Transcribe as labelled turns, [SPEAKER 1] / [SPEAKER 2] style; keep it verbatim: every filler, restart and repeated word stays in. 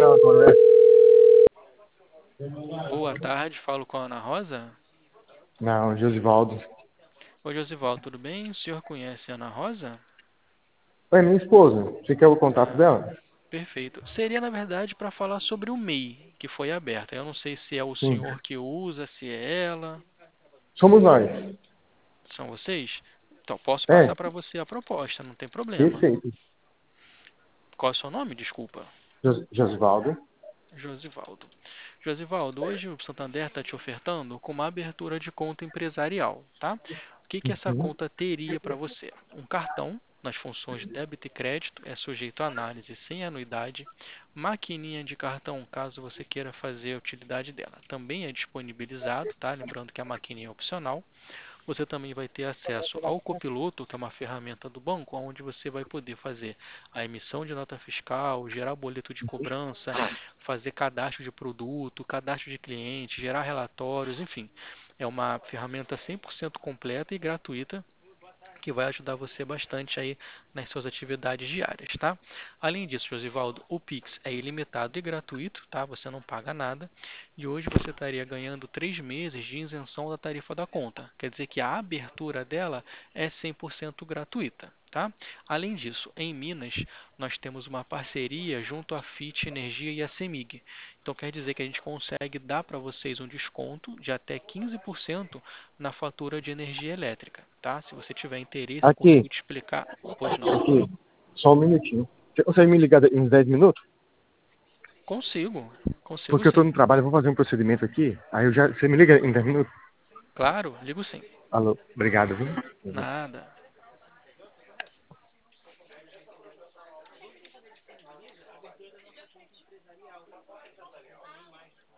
[SPEAKER 1] agora, né?
[SPEAKER 2] Boa tarde, falo com a Ana Rosa.
[SPEAKER 1] Não, Josivaldo.
[SPEAKER 2] Oi, Josival, tudo bem? O senhor conhece a Ana Rosa?
[SPEAKER 1] É minha esposa. Você quer o contato
[SPEAKER 2] Ah,
[SPEAKER 1] dela?
[SPEAKER 2] perfeito. Seria, na verdade, para falar sobre o M E I que foi aberto. Eu não sei se é o
[SPEAKER 1] Sim.
[SPEAKER 2] senhor que usa, se é ela.
[SPEAKER 1] Somos nós.
[SPEAKER 2] São vocês? Então, posso
[SPEAKER 1] É,
[SPEAKER 2] passar para você a proposta, não tem problema.
[SPEAKER 1] perfeito.
[SPEAKER 2] Qual é o seu nome? Desculpa.
[SPEAKER 1] Jos- Josivaldo.
[SPEAKER 2] Josivaldo. Josivaldo, hoje o Santander está te ofertando com uma abertura de conta empresarial, tá? O que que essa
[SPEAKER 1] Uhum.
[SPEAKER 2] conta teria para você? Um cartão nas funções de débito e crédito, é sujeito a análise sem anuidade, maquininha de cartão, caso você queira fazer a utilidade dela. Também é disponibilizado, tá? Lembrando que a maquininha é opcional. Você também vai ter acesso ao Copiloto, que é uma ferramenta do banco, onde você vai poder fazer a emissão de nota fiscal, gerar boleto de cobrança, fazer cadastro de produto, cadastro de cliente, gerar relatórios, enfim. É uma ferramenta cem por cento completa e gratuita que vai ajudar você bastante aí nas suas atividades diárias, tá? Além disso, Josivaldo, o Pix é ilimitado e gratuito, tá? Você não paga nada. E hoje você estaria ganhando três meses de isenção da tarifa da conta. Quer dizer que a abertura dela é cem por cento gratuita, tá? Além disso, em Minas, nós temos uma parceria junto à Fit Energia e à Semig. Então quer dizer que a gente consegue dar para vocês um desconto de até quinze por cento na fatura de energia elétrica, tá? Se você tiver interesse, eu
[SPEAKER 1] Aqui,
[SPEAKER 2] consigo te explicar. Pois não.
[SPEAKER 1] aqui. Só um minutinho. Você consegue me ligar em dez minutos?
[SPEAKER 2] Consigo, consigo
[SPEAKER 1] Porque eu tô
[SPEAKER 2] sim.
[SPEAKER 1] no trabalho, eu vou fazer um procedimento aqui. Aí eu já. Você me liga em dez minutos?
[SPEAKER 2] Claro, ligo sim.
[SPEAKER 1] Alô, obrigado, viu?
[SPEAKER 2] Nada.